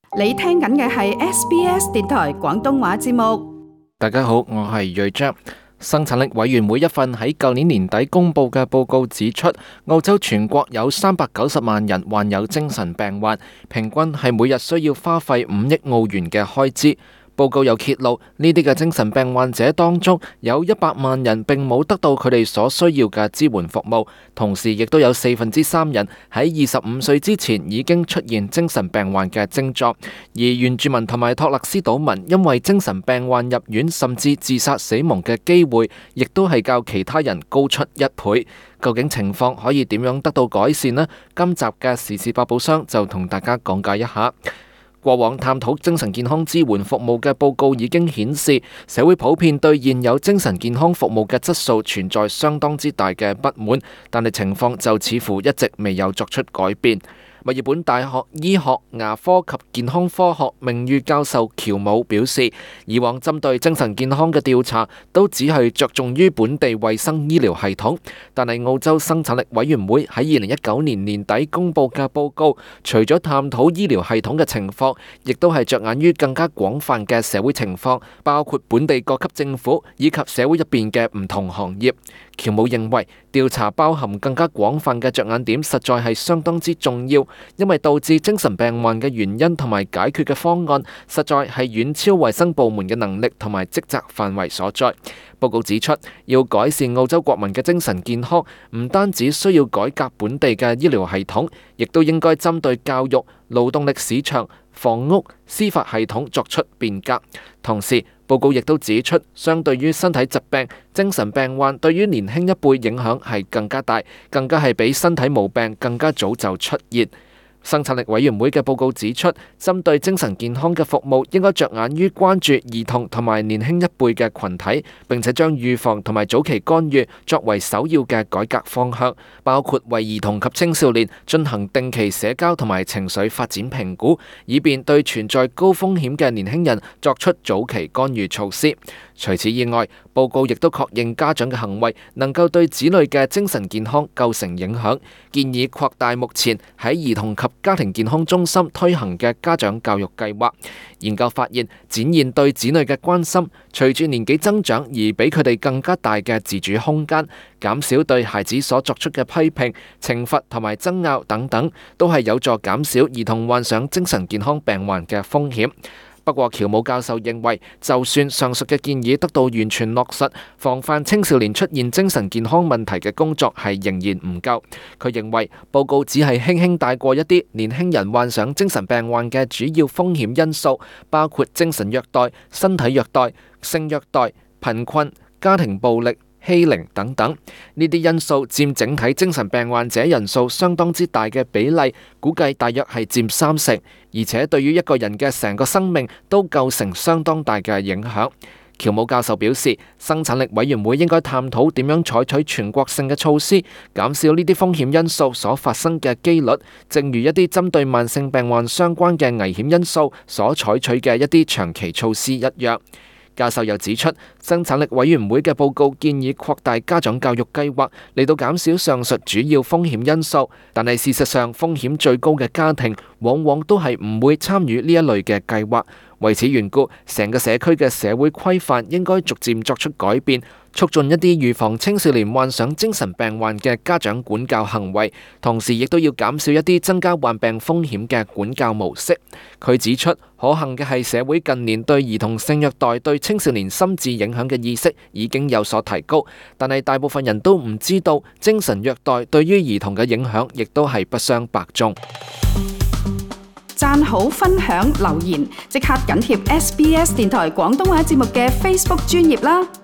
你聽緊嘅係 SBS 電台廣東話節目。 大家好，我係瑞章。生產力委員會一份喺舊年年底公佈嘅報告指出，澳洲全國有390萬人患有精神病患，平均係每日需要花費5億澳元嘅開支。報告又揭露，呢啲嘅精神病患者當中有100萬人並冇得到佢哋所需要嘅支援服務，同時亦都有3%人喺25歲之前已經出現精神病患嘅症狀。而原住民同埋托勒斯島民因為精神病患入院甚至自殺死亡嘅機會，亦都係較其他人高出1倍。究竟情況可以點樣得到改善呢？今集嘅時事百寶箱就同大家講解一下。過往探討精神健康支援服務嘅報告已經顯示，社會普遍對現有精神健康服務嘅質素存在相當之大嘅不滿，但係情況就似乎一直未有作出改變。墨爾本大學醫學、牙科及健康科學名譽教授喬姆表示，以往針對精神健康嘅調查都只係着重於本地衛生醫療系統，但係澳洲生產力委員會喺2019年年底公佈嘅報告，除咗探討醫療系統嘅情況，亦都係着眼於更加廣泛嘅社會情況，包括本地各級政府以及社會入邊嘅唔同行業。喬姆認為，調查包含更加廣泛嘅着眼點，實在係相當之重要，因為導致精神病患嘅原因同埋解決嘅方案，實在係遠超衛生部門嘅能力同埋職責範圍所在。報告指出，要改善澳洲國民嘅精神健康，唔單止需要改革本地嘅醫療系統，亦都應該針對教育、勞動力市場、房屋、司法系統作出變革。同時，報告亦都指出，相對於身體疾病，精神病患對於年輕一輩影響係更加大，更加係比身體毛病更加早就出現。生產力委員會嘅報告指出，針對精神健康嘅服務應該着眼於關注兒童同埋年輕一輩嘅群體，並且將預防同埋早期干預作為首要嘅改革方向，包括為兒童及青少年進行定期社交同埋情緒發展評估，以便對存在高風險嘅年輕人作出早期干預措施。除此以外，報告亦都確認家長嘅行為能夠對子女嘅精神健康構成影響，建議擴大目前喺兒童及家庭健康中心推行嘅家長教育計劃。研究發現，展現對子女嘅關心，隨住年紀增長而俾佢哋更加大嘅自主空間，減少對孩子所作出嘅批評、懲罰同埋爭拗等等，都係有助減少兒童患上精神健康病患嘅風險。不過，喬姆教授認為，就算上述嘅建議得到完全落實，防範青少年出現精神健康問題嘅工作係仍然唔夠。佢認為報告只係輕輕帶過一啲年輕人患上精神病患嘅主要風險因素，包括精神虐待、身體虐待、性虐待、貧困、家庭暴力、欺凌等等，呢啲因素佔整體精神病患者人數相當之大嘅比例，估計大約係佔30%，而且對於一個人嘅成個生命都構成相當大嘅影響。喬姆教授表示，生產力委員會應該探討點樣採取全國性嘅措施，減少呢啲風險因素所發生嘅機率，正如一啲針對慢性病患相關嘅危險因素所採取嘅一啲長期措施一樣。教授又指出，生產力委員會嘅報告建議擴大家長教育計劃嚟到減少上述主要風險因素，但係事實上風險最高嘅家庭往往都係唔會參與呢一類嘅計劃。為此緣故，成個社區嘅社會規範應該逐漸作出改變，促進一啲預防青少年患上精神病患嘅家長管教行為，同時亦都要減少一啲增加患病風險嘅管教模式。佢指出，可幸嘅係社會近年對兒童性虐待對青少年心智影響嘅意識已經有所提高，但係大部分人都唔知道精神虐待對於兒童嘅影響亦都係不相伯仲。 讚好、分享、留言，即刻緊貼SBS 電台廣東話節目嘅 Facebook 專頁啦！